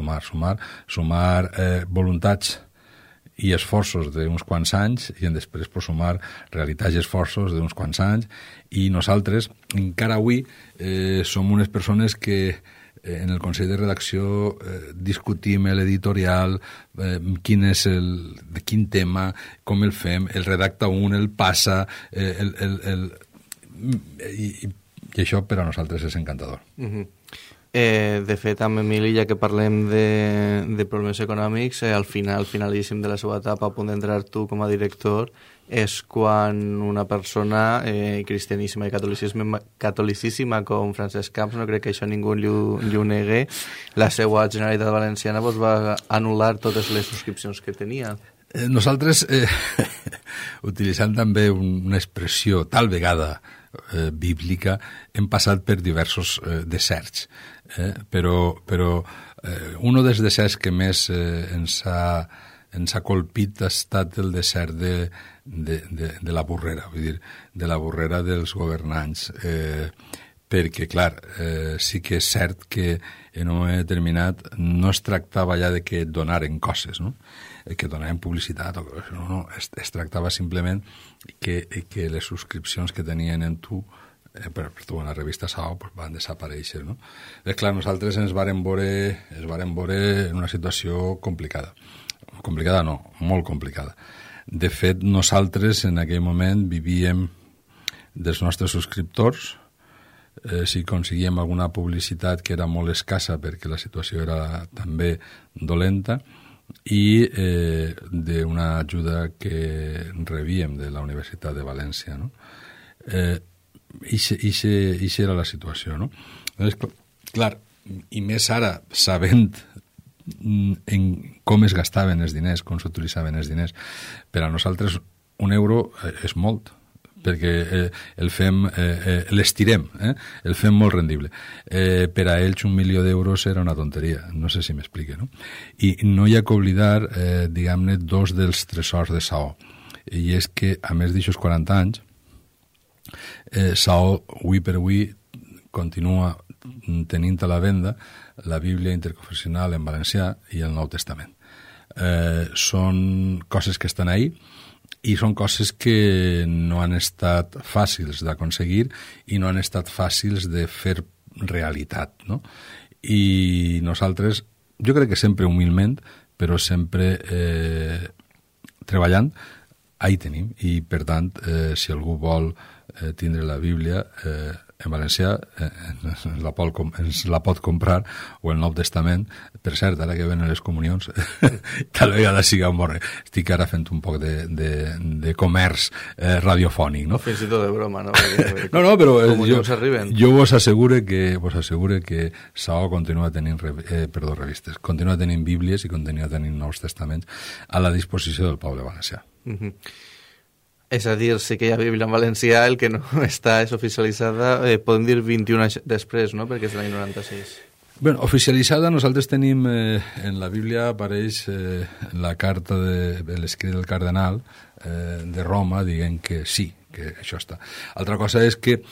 sumar voluntats i esforços d'uns quants anys i després sumar realitats i esforços d'uns quants anys, i nosaltres encara avui som unes persones que en el Consell de Redacció discutim l'editorial, de quin tema, com el fem, el redacta un, el passa, i això per a nosaltres és encantador. De fet, amb Emili, ja que parlem de problemes econòmics, al finalíssim de la seva etapa, a punt d'entrar tu com a director, és quan una persona cristianíssima i catolicíssima com Francesc Camps, no crec que això ningú li ho negue, la seva Generalitat Valenciana va anul·lar totes les subscripcions que tenia. Nosaltres, utilitzant també una expressió tal vegada bíblica, hem passat per diversos deserts, però un dels deserts que més ens ha colpit ha estat el desert de la Burrera, vull dir, de la Burrera dels governants, perquè, clar, sí que és cert que en un moment determinat no es tractava ja de que et donaren coses, no? Que donaven publicitat, no, es tractava simplement que les subscripcions que tenien en tu, per tu en la revista SAO, pues, van desaparèixer, no? És clar, nosaltres ens vàrem veure en una situació complicada. Complicada no, molt complicada. De fet, nosaltres en aquell moment vivíem dels nostres subscriptors. Si aconseguíem alguna publicitat que era molt escassa perquè la situació era també dolenta, i d'una ajuda que rebíem de la Universitat de València, no? Ixa era la situació, no? Llavors, clar, i més ara, sabent en com es gastaven els diners, com s'utilitzaven els diners, per a nosaltres un euro és molt, perquè l'estirem, el fem molt rendible. Per a ells 1 milió d'euros era una tonteria, no sé si m'explique, no? I no hi ha que oblidar, diguem-ne, dos dels tresors de Saó, i és que, a més d'aixòs 40 anys, Saó, avui per avui, continua tenint a la venda la Bíblia interconfessional en valencià i el Nou Testament. Són coses que estan ahí, i són coses que no han estat fàcils d'aconseguir i no han estat fàcils de fer realitat, no? I nosaltres, jo crec que sempre humilment, però sempre treballant, ahí tenim. I, per tant, si algú vol tindre la Bíblia en valencià, ens la pot comprar, o el Nou Testament. Per cert, ara que venen les comunions, tal vegada siga un borre. Estic ara fent un poc de comerç radiofònic, no? Fins i tot de broma, no? No, però jo vos assegure que Saó continua tenint revistes, continua tenint Bíblies i continua tenint Nous Testaments a la disposició del poble valencià. És a dir, sí que hi ha Bíblia en valencià, el que no està és oficialitzada, podem dir 21 anys després, no?, perquè és l'any 96. Bé, oficialitzada, nosaltres tenim, en la Bíblia apareix la carta de l'escrit del cardenal de Roma, dient que sí, que això està. Altra cosa és que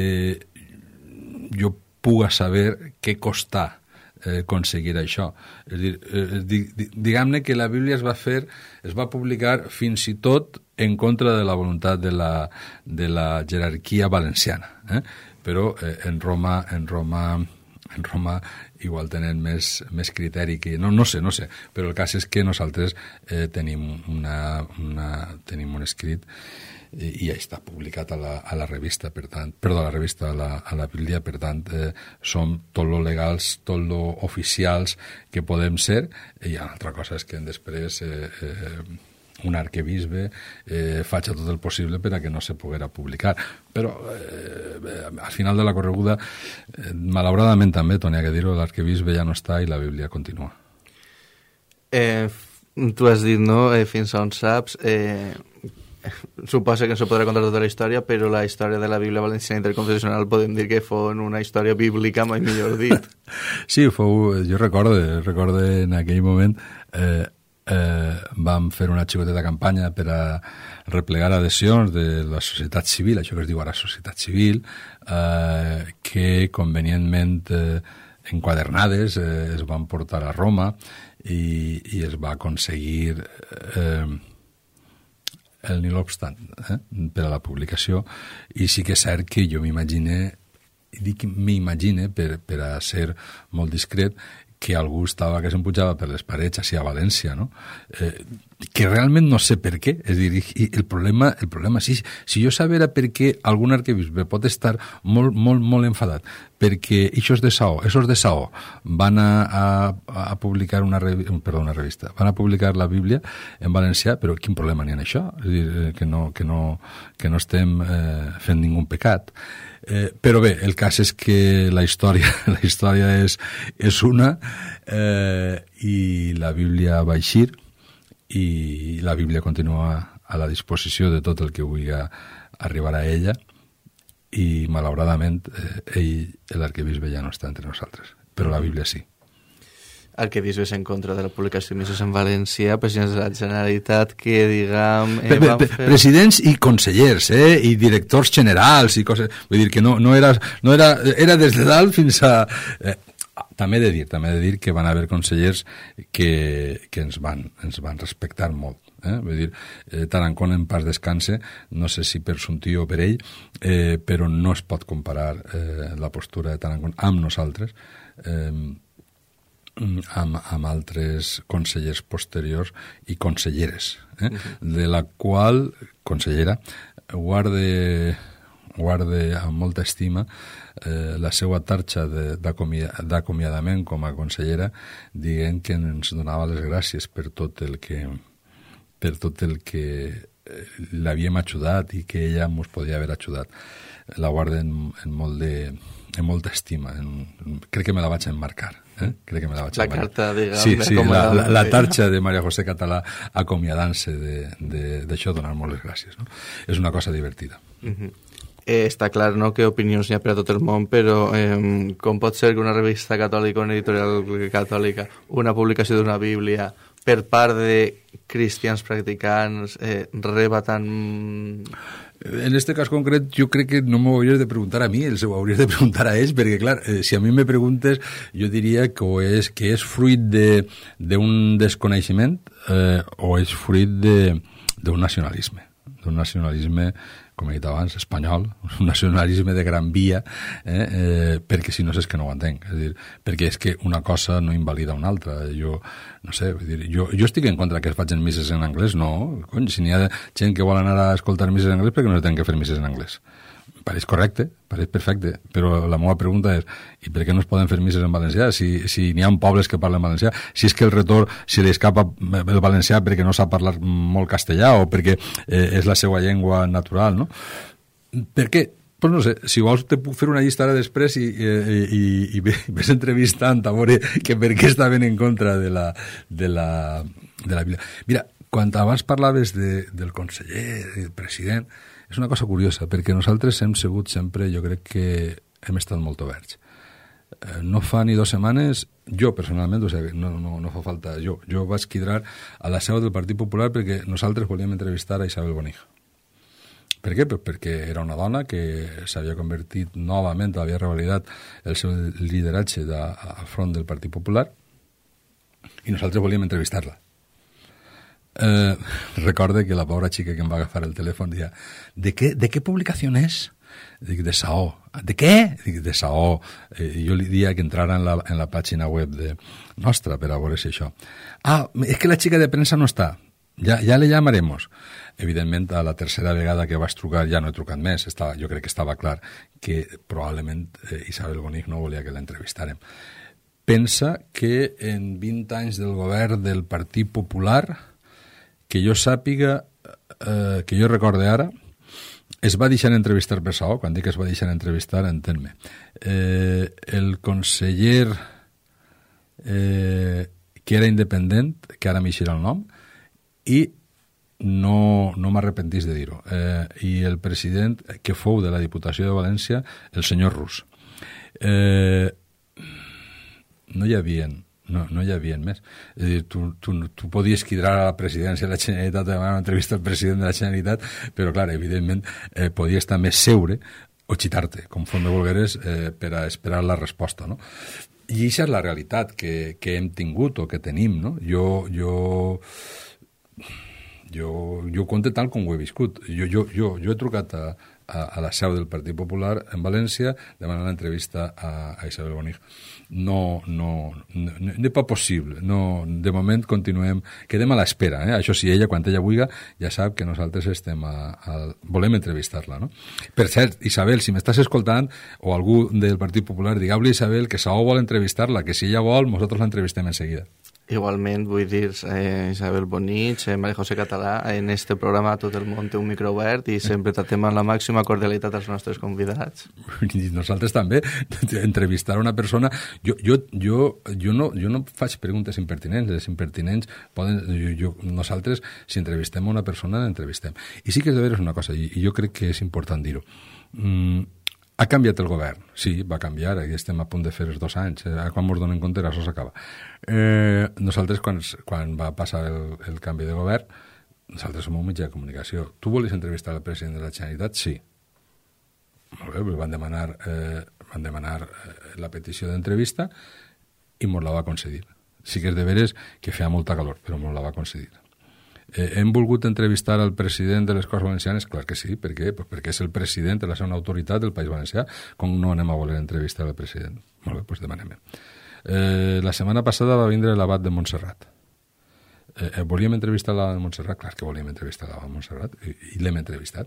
jo puga saber què costà aconseguir això. És dir, diguem-ne que la Bíblia es va publicar fins i tot en contra de la voluntat de la jerarquia valenciana, però en Roma igual tenen més criteri que... No sé, però el cas és que nosaltres tenim tenim un escrit i ja està publicat a la revista, per tant, a la Bíblia, per tant, som tot lo legals, tot lo oficials que podem ser, i una altra cosa és que després un arquebisbe faig tot el possible per a que no se poguera publicar. Però al final de la correguda, malauradament també, Toni, que dir-ho, l'arquebisbe ja no està i la Bíblia continua. Tu has dit, no?, fins on saps... Suposa que no se podrà contar tota la història, però la història de la Bíblia Valenciana Interconfessional podem dir que fou una història bíblica, mai millor dit. Sí, jo recordo en aquell moment vam fer una xicoteta campanya per a replegar adhesions de la societat civil, això que es diu ara societat civil, que convenientment enquadernades es van portar a Roma i es va aconseguir el nil obstant per a la publicació, i sí que és cert que jo m'imagine per a ser molt discret, que algú estava que se'm pujava per les parets així a València, no? que realment no sé per què. És a dir, el problema si jo sabera per què algun arquebisbe pot estar molt enfadat perquè esos de Saó van a publicar una revista, van a publicar la Bíblia en valencià, però quin problema n'hi ha en això? És a dir, que no estem fent ningú pecat. Però bé, el cas és que la història és una, i la Bíblia va eixir, i la Bíblia continua a la disposició de tot el que vulgui arribar a ella, i malauradament l'arquebisbe ja no està entre nosaltres, però la Bíblia sí. Arquebisbes en contra de la publicació de misses en valencià, presidents de la Generalitat que, diguem... Presidents i consellers, i directors generals i coses... Vull dir que no era des de dalt fins a... També he de dir que van haver consellers que ens van respectar molt. Vull dir, Tarancón en pas descanse, no sé si per son tio o per ell, però no es pot comparar la postura de Tarancón amb nosaltres, amb altres consellers posteriors i conselleres, de la qual consellera guarde amb molta estima la seva tarxa d'acomiadament com a consellera, dient que ens donava les gràcies per tot el que l'havíem ajudat i que ella ens podia haver ajudat. La guarda en molta estima. Crec que me la vaig emmarcar. La carta, diguem... Sí, la tarxa de Maria José Català acomiadant-se d'això, donar-nos les gràcies. No? És una cosa divertida. Està clar, no?, que opinions n'hi ha per a tot el món, però com pot ser que una revista catòlica, una editorial catòlica, una publicació d'una Bíblia per part de cristians practicants reba tan... En este cas concret, jo crec que no m'ho hauries de preguntar a mi, els ho hauries de preguntar a ells, perquè, clar, si a mi me preguntes, jo diria que és fruit d'un desconeixement o és fruit d'un nacionalisme, com he dit abans, espanyol, un nacionalisme de gran via, perquè si no és que no ho entenc. És dir, perquè és que una cosa no invalida una altra. Jo, no sé, jo estic en contra que es facin misses en anglès, no. Cony, si n'hi ha gent que vol anar a escoltar misses en anglès, perquè no tenen que fer misses en anglès. Pareix correcte, pareix perfecte, però la meva pregunta és, i per què no es poden fer misses en valencià si n'hi ha pobles que parlen valencià? Si és que el retor se li escapa el valencià perquè no sap parlar molt castellà o perquè és la seva llengua natural, no? Per què? Pues no sé, si vols te puc fer una llista ara després i ves entrevistant a veure que per què estaven en contra de la Bíblia. Mira, quan abans parlaves del conseller, del president, és una cosa curiosa, perquè nosaltres hem sigut sempre, jo crec que hem estat molt oberts. No fa ni 2 setmanes, jo personalment, o sigui, no fa falta, jo vaig quidrar a la seu del Partit Popular perquè nosaltres volíem entrevistar a Isabel Bonija. Per què? Perquè era una dona que s'havia convertit novament, havia revalidat el seu lideratge al front del Partit Popular i nosaltres volíem entrevistar-la. Recorde que la pobra xica que em va agafar el telèfon deia ¿de qué publicación es? Dic, de Saó. ¿De qué? Dic, de Saó. Jo li dia que entrara en la pàgina web nostra per a veure si això. És que la xica de premsa no està. Ja le llamaremos. Evidentment, a la tercera vegada que vas trucar ja no he trucat més. Jo crec que estava clar que probablement Isabel Bonich no volia que l'entrevistàrem. Pensa que en 20 anys del govern del Partit Popular, que jo sàpiga, que jo recorde ara, es va deixar entrevistar per Saó. Quan dic que es va deixar entrevistar, entén-me. El conseller que era independent, que ara m'eixirà el nom, i no m'arrepentís de dir-ho. I el president que fou de la Diputació de València, el senyor Rus. No hi havia més. És a dir, tu podies quidrar a la presidència de la Generalitat, demanar una entrevista al president de la Generalitat, però, clar, evidentment, podies també seure o xitar-te, conforme volgueres, per a esperar la resposta, no? I això és la realitat que hem tingut o que tenim, no? Jo Jo ho conto tal com ho he viscut. Jo he trucat a la seu del Partit Popular en València demanant l'entrevista a Isabel Bonig. No és pas possible. No, de moment continuem, quedem a l'espera. Això sí, ella, quan ella vulgui, ja sap que nosaltres estem volem entrevistar-la. No? Per cert, Isabel, si m'estàs escoltant, o algú del Partit Popular, digueu-li a Isabel que Saó vol entrevistar-la, que si ella vol, nosaltres l'entrevistem en seguida. Igualment, vull dir, Isabel Bonich, María José Català, en este programa tot el món té un micro obert i sempre tratem amb la màxima cordialitat als nostres convidats. I nosaltres també, entrevistar una persona... Jo no faig preguntes impertinents, les impertinents poden... Nosaltres, si entrevistem una persona, l'entrevistem. I sí que és de veres una cosa, i jo crec que és important dir-ho. Ha canviat el govern, sí, va canviar, aquí estem a punt de fer els 2 anys, quan ens donem compte això s'acaba. Nosaltres, quan va passar el canvi de govern, nosaltres som un mitjà de comunicació. Tu volies entrevistar el president de la Generalitat? Sí. Molt bé, van demanar la petició d'entrevista i ens la va concedir. Sí que és de veres que feia molta calor, però ens la va concedir. Hem volgut entrevistar al president de les Corts Valencianes? Clar que sí. Per què? Pues perquè és el president de la segona autoritat del País Valencià. Com no anem a voler entrevistar al president? Molt bé, doncs demanem. La setmana passada va vindre l'abat de Montserrat. Volíem entrevistar l'abat de Montserrat? Clar que volíem entrevistar l'abat de Montserrat i l'hem entrevistat.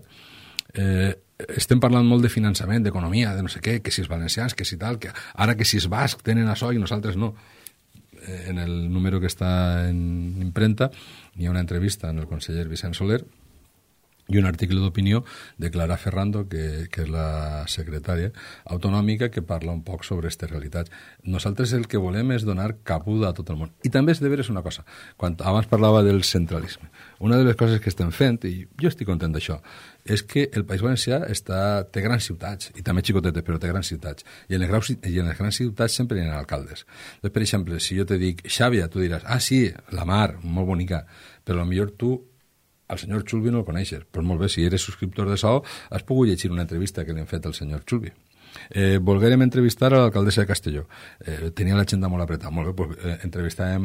Estem parlant molt de finançament, d'economia, de no sé què, que si els valencians, que si tal, que ara que si els bascs tenen això i nosaltres no. En el número que està en imprenta hi ha una entrevista en el conseller Vicent Soler i un article d'opinió de Clara Ferrando, que és la secretària autonòmica, que parla un poc sobre aquestes realitats. Nosaltres el que volem és donar cabuda a tot el món. I també és de veres una cosa. Abans parlava del centralisme. Una de les coses que estem fent, i jo estic content d'això, és que el País Valencià té grans ciutats, i també xicotetes, però té grans ciutats. I en les grans ciutats sempre hi ha alcaldes. Doncs, per exemple, si jo te dic Xàbia, tu diràs, sí, la mar, molt bonica, però potser tu al senyor Chulbi no el coneixes. Doncs molt bé, si eres subscriptor de Saó, has pogut llegir una entrevista que li han fet al senyor Chulbi. Volguérem entrevistar a l'alcaldessa de Castelló. Tenia l'agenda molt apretada. Molt bé, doncs entrevistàvem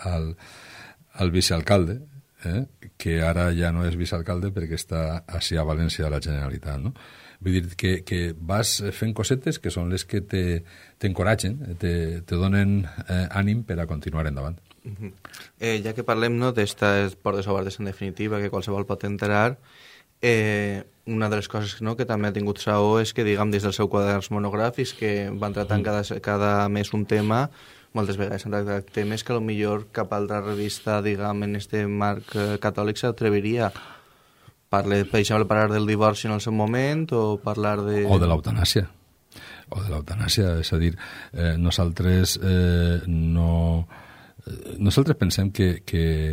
al vicealcalde, que ara ja no és vicealcalde perquè està així a València a la Generalitat, no? Vull dir que vas fent cosetes que són les que t'encoratgen, te donen ànim per a continuar endavant. Ja que parlem d'estes portes obertes en definitiva, que qualsevol pot enterar, una de les coses que també ha tingut Saó és que, diguem, des dels seus quaderns monogràfics, que van tratant cada mes un tema, moltes vegades han tractat temes que potser cap altra revista, diguem, en este marc catòlic s'atreviria. Per exemple, parlar del divorci en el seu moment o parlar de... O de l'eutanàsia. És a dir, nosaltres nosaltres pensem que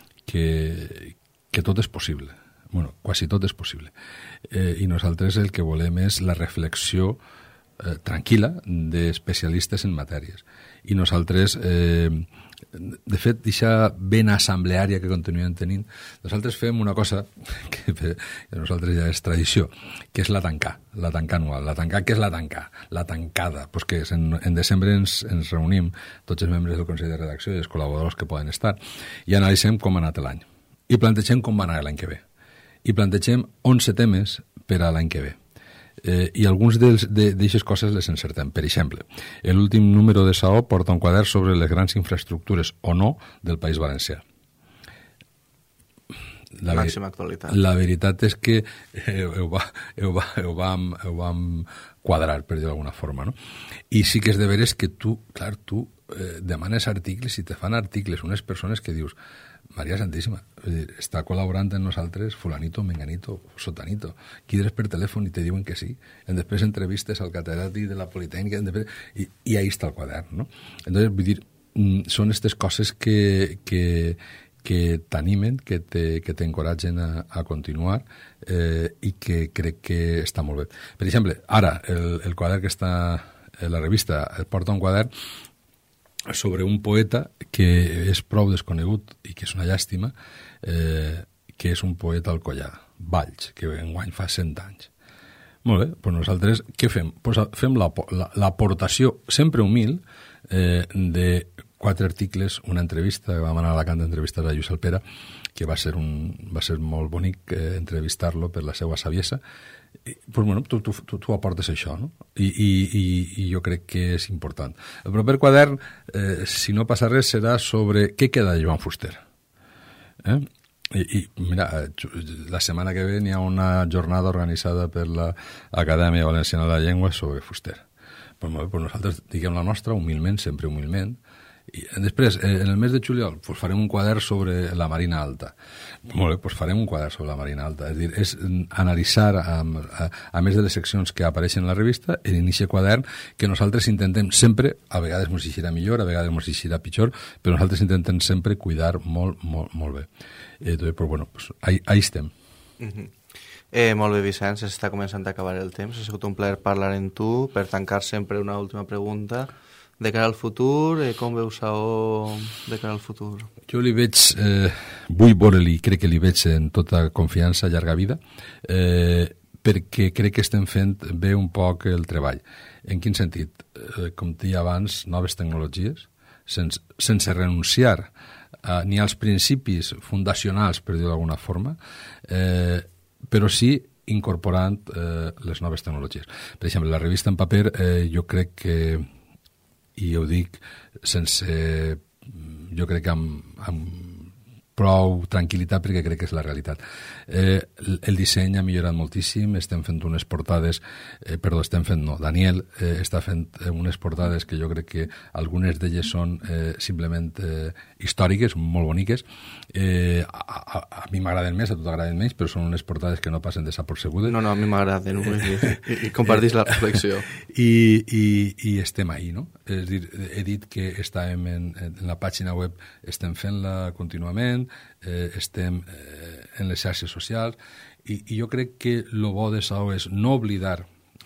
tot és possible. Bueno, quasi tot és possible. I nosaltres el que volem és la reflexió tranquil·la d'especialistes en matèries. I nosaltres, de fet, d'aquesta vena assembleària que continuem tenint, nosaltres fem una cosa que per nosaltres ja és tradició, que és la tancar anual. La tancar, què és la tancar? La tancada, doncs que en desembre ens reunim tots els membres del Consell de Redacció i els col·laboradors que poden estar i analitzem com ha anat l'any. I plantegem com va anar l'any que ve. I plantegem 11 temes per a l'any que ve. I alguns d'aquestes coses les encertem. Per exemple, l'últim número de Saó porta un quadern sobre les grans infraestructures o no del País Valencià. Màxima actualitat. La veritat és que ho vam quadrar, per dir d'alguna forma, no? I sí que és de veres que tu demanes articles i te fan articles unes persones que dius, Maria Santíssima, està col·laborant amb nosaltres fulanito, menganito, sotanito, quidres per telèfon i te diuen que sí. Després entrevistes al catedràtic de la Politécnica i ahí està el quadern, no? Entonces, vull dir, són aquestes coses que t'animen, que t'encoratgen a continuar i que crec que està molt bé. Per exemple, ara, el quadern que està en la revista porta un quadern sobre un poeta que és prou desconegut i que és una llàstima, que és un poeta alcoià, Valls, que enguany fa 100 anys. Molt bé, doncs nosaltres què fem? Fem l'aportació sempre humil de 4 articles, una entrevista, que vam anar a Alacant a entrevistar a Lluís Alpera, que va ser molt bonic entrevistar-lo per la seva saviesa. Pues bueno, tu aportes això, no? I jo crec que és important. El proper quadern, si no passa res, serà sobre què queda de Joan Fuster. I mira, la setmana que ve n'hi ha una jornada organitzada per l'Acadèmia Valenciana de la Llengua sobre Fuster. Pues nosaltres diguem la nostra, humilment, sempre humilment. I després, en el mes de juliol, pues farem un quadern sobre la Marina Alta. Molt bé, pues farem un quadern sobre la Marina Alta. És a dir, és analitzar, a més de les seccions que apareixen en la revista, en aquest quadern que nosaltres intentem sempre, a vegades ens eixirà millor, a vegades ens eixirà pitjor, però nosaltres intentem sempre cuidar molt, molt, molt bé. Entonces, pues bueno, pues ahí estem. Molt bé, Vicenç, s'està començant a acabar el temps. Ha sigut un plaer parlar amb tu. Per tancar sempre una última pregunta. De cara al futur, com veus de cara al futur? Jo li veig, vull veure-li, crec que li veig en tota confiança, llarga vida, perquè crec que estem fent bé un poc el treball. En quin sentit? Com deia abans, noves tecnologies, sense renunciar ni als principis fundacionals, per dir-ho d'alguna forma, però sí incorporant les noves tecnologies. Per exemple, la revista en paper, jo crec que, i ho dic jo crec que amb prou tranquil·litat, perquè crec que és la realitat. El disseny ha millorat moltíssim, estem fent unes portades, Daniel està fent unes portades que jo crec que algunes d'elles són simplement històriques, molt boniques. A mi m'agraden més, a tu t'agraden menys, però són unes portades que no passen desapercebudes. No, a mi m'agraden, i compartís la reflexió. I estem ahí, no? És a dir, he dit que estàvem en la pàgina web, estem fent-la contínuament, estem en les xarxes socials, i jo crec que el bo d'això és no oblidar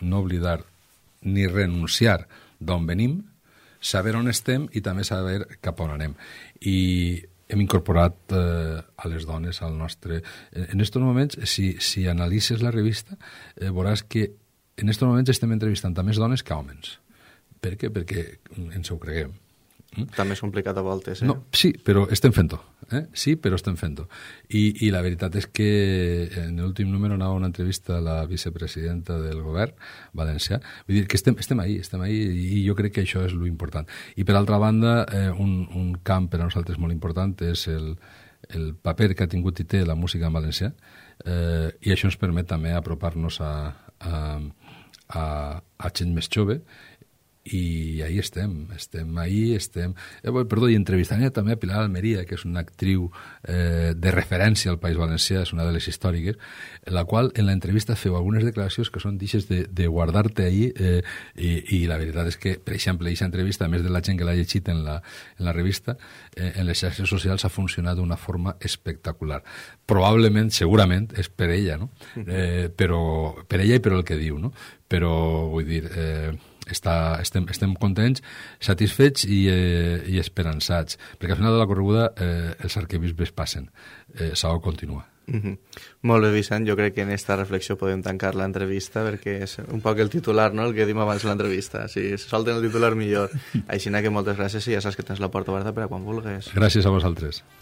ni renunciar d'on venim, saber on estem i també saber cap on anem. I hem incorporat a les dones al nostre... En aquests moments, si analitzes la revista, veuràs que en aquests moments estem entrevistant a més dones que homes. Per què? Perquè ens ho creguem. També és complicat a voltes, No, sí, però estem fent-ho. Sí, però estem fent-ho. I la veritat és que en l'últim número anava una entrevista a la vicepresidenta del govern valencià. Vull dir que estem ahí, i jo crec que això és l'important. I per altra banda, un camp per a nosaltres molt important és el paper que ha tingut i té la música en valencià, i això ens permet també apropar-nos a gent més jove, i ahí estem ahí, i entrevistant també a Pilar Almeria, que és una actriu de referència al País Valencià, és una de les històriques, la qual en l'entrevista feu algunes declaracions que són d'ixes de guardar-te ahí, i la veritat és que, per exemple, aquesta entrevista, a més de la gent que l'ha llegit en la revista, en les xarxes socials ha funcionat d'una forma espectacular. Probablement, segurament, és per ella, no? Però per ella i per el que diu, no? Però, vull dir, estem contents, satisfets i esperançats, perquè al final de la correguda els arquebisbes passen, s'ha de continuar. Molt bé, Vicent, jo crec que en aquesta reflexió podem tancar l'entrevista, perquè és un poc el titular, no?, el que dim abans de l'entrevista. Si solten el titular, millor. Així que moltes gràcies, i ja saps que tens la porta oberta per a quan vulguis. Gràcies a vosaltres.